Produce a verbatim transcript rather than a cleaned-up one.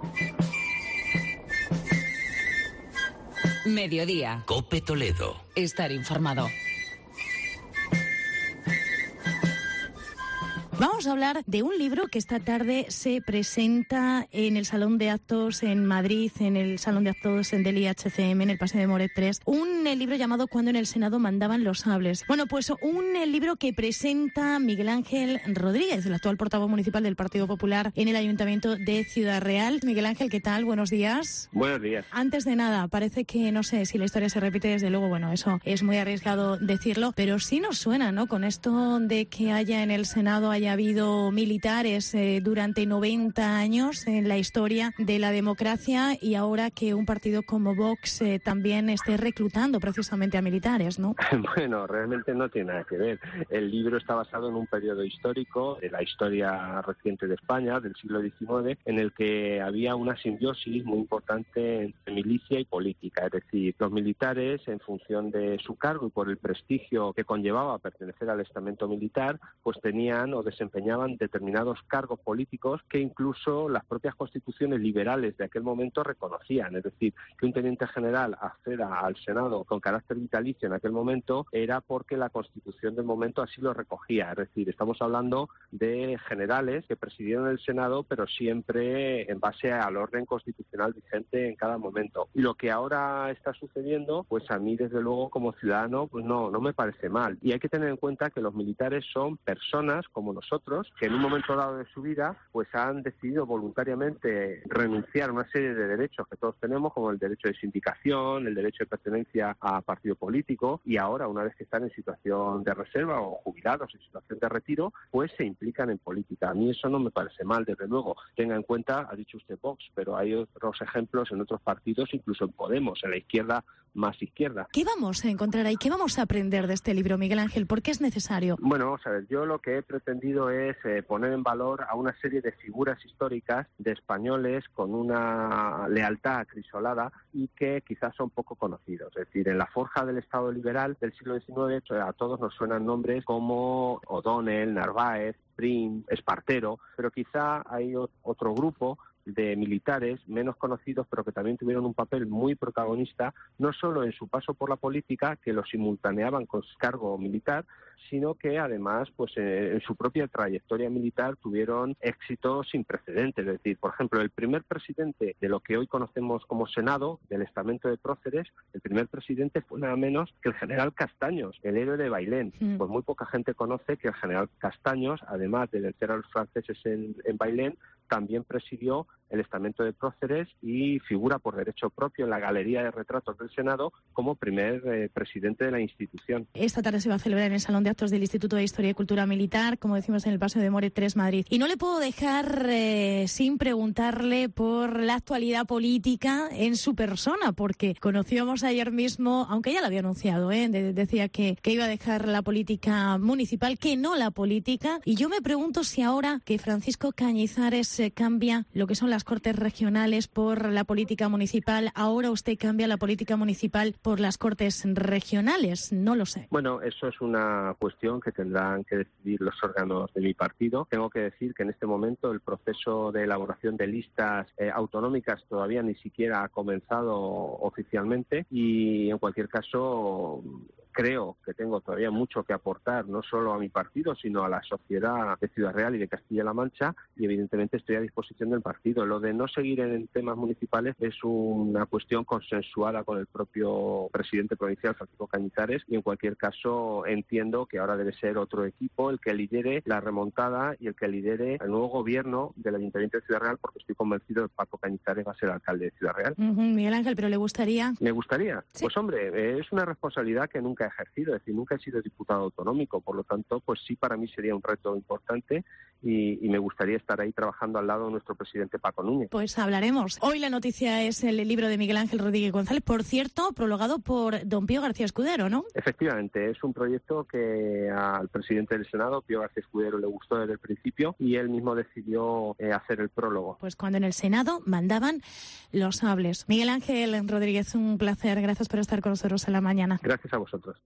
Mediodía. COPE Toledo. Estar informado. Vamos a hablar de un libro que esta tarde se presenta en el Salón de Actos en Madrid, en el Salón de Actos del I H C M, en el Paseo de Moret tres. Un eh, libro llamado Cuando en el Senado mandaban los sables. Bueno, pues un eh, libro que presenta Miguel Ángel Rodríguez, el actual portavoz municipal del Partido Popular en el Ayuntamiento de Ciudad Real. Miguel Ángel, ¿qué tal? Buenos días. Buenos días. Antes de nada, parece que, no sé, si la historia se repite, desde luego, bueno, eso es muy arriesgado decirlo, pero sí nos suena, ¿no? Con esto de que haya en el Senado, haya habido militares eh, durante noventa años en la historia de la democracia, y ahora que un partido como Vox eh, también esté reclutando precisamente a militares, ¿no? Bueno, realmente no tiene nada que ver. El libro está basado en un periodo histórico de la historia reciente de España, del siglo diecinueve, en el que había una simbiosis muy importante entre milicia y política. Es decir, los militares, en función de su cargo y por el prestigio que conllevaba pertenecer al estamento militar, pues tenían o desempeñaban determinados cargos políticos que incluso las propias constituciones liberales de aquel momento reconocían. Es decir, que un teniente general acceda al Senado con carácter vitalicio en aquel momento era porque la constitución del momento así lo recogía. Es decir, estamos hablando de generales que presidieron el Senado, pero siempre en base al orden constitucional vigente en cada momento. Y lo que ahora está sucediendo, pues a mí desde luego como ciudadano, pues no, no me parece mal. Y hay que tener en cuenta que los militares son personas como nosotros, que en un momento dado de su vida pues han decidido voluntariamente renunciar a una serie de derechos que todos tenemos, como el derecho de sindicación, el derecho de pertenencia a partido político, y ahora, una vez que están en situación de reserva o jubilados en situación de retiro, pues se implican en política. A mí eso no me parece mal, desde luego. Tenga en cuenta, ha dicho usted Vox, pero hay otros ejemplos en otros partidos, incluso en Podemos, en la izquierda más izquierda. ¿Qué vamos a encontrar ahí? ¿Qué vamos a aprender de este libro, Miguel Ángel? ¿Por qué es necesario? Bueno, vamos a ver, yo lo que he pretendido es eh, poner en valor a una serie de figuras históricas de españoles con una lealtad acrisolada y que quizás son poco conocidos. Es decir, en la forja del Estado liberal del siglo diecinueve a todos nos suenan nombres como O'Donnell, Narváez, Prim, Espartero, pero quizá hay otro grupo de militares menos conocidos, pero que también tuvieron un papel muy protagonista, no solo en su paso por la política, que lo simultaneaban con su cargo militar, sino que además, pues eh, en su propia trayectoria militar tuvieron éxitos sin precedentes. Es decir, por ejemplo, el primer presidente de lo que hoy conocemos como Senado, del estamento de próceres, el primer presidente fue nada menos que el general Castaños, el héroe de Bailén. Mm. Pues muy poca gente conoce que el general Castaños, además de vencer a los franceses en, en Bailén, también presidió el estamento de próceres y figura por derecho propio en la galería de retratos del Senado como primer eh, presidente de la institución. Esta tarde se va a celebrar en el Salón de Actos del Instituto de Historia y Cultura Militar, como decimos, en el Paseo de Moret tres, Madrid. Y no le puedo dejar eh, sin preguntarle por la actualidad política en su persona, porque conocíamos ayer mismo, aunque ya lo había anunciado, ¿eh? de, decía que, que iba a dejar la política municipal, que no la política. Y yo me pregunto si ahora que Francisco Cañizares eh, cambia lo que son las Cortes regionales por la política municipal, ahora usted cambia la política municipal por las Cortes regionales. No lo sé. Bueno, eso es una cuestión que tendrán que decidir los órganos de mi partido. Tengo que decir que en este momento el proceso de elaboración de listas eh, autonómicas todavía ni siquiera ha comenzado oficialmente y en cualquier caso creo que tengo todavía mucho que aportar, no solo a mi partido, sino a la sociedad de Ciudad Real y de Castilla-La Mancha, y evidentemente estoy a disposición del partido. Lo de no seguir en temas municipales es una cuestión consensuada con el propio presidente provincial, Francisco Cañizares, y en cualquier caso entiendo que ahora debe ser otro equipo el que lidere la remontada y el que lidere el nuevo gobierno del Ayuntamiento de Ciudad Real, porque estoy convencido de que Paco Cañizares va a ser alcalde de Ciudad Real. Uh-huh, Miguel Ángel, ¿pero le gustaría? ¿Me gustaría? ¿Sí? Pues hombre, es una responsabilidad que nunca he ejercido, es decir, nunca he sido diputado autonómico, por lo tanto, pues sí, para mí sería un reto importante y, y me gustaría estar ahí trabajando al lado de nuestro presidente Paco Núñez. Pues hablaremos. Hoy la noticia es el libro de Miguel Ángel Rodríguez González, por cierto, prologado por don Pío García Escudero, ¿no? Efectivamente, es un proyecto que al presidente del Senado, Pío García Escudero, le gustó desde el principio y él mismo decidió eh, hacer el prólogo. Pues cuando en el Senado mandaban los sables. Miguel Ángel Rodríguez, un placer. Gracias por estar con nosotros en la mañana. Gracias a vosotros.